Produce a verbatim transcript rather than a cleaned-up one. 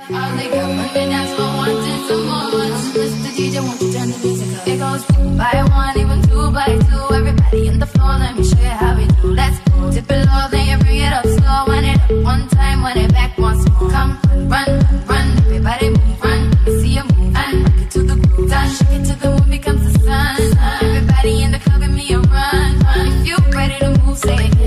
All they got money, that's what wanted some more. Mister D J, won't you turn the music up? It goes two by one, even two by two. Everybody in the floor, let me show you how we do. Let's go. Tip it low, then you bring it up slow. Wind it up one time, wind it back once more. Come, run, run, everybody move, run. Let me see you move, and rock it to the groove. Done, shake it to the moon becomes the sun. Everybody in the club, give me a run, run. If you're ready to move, say it.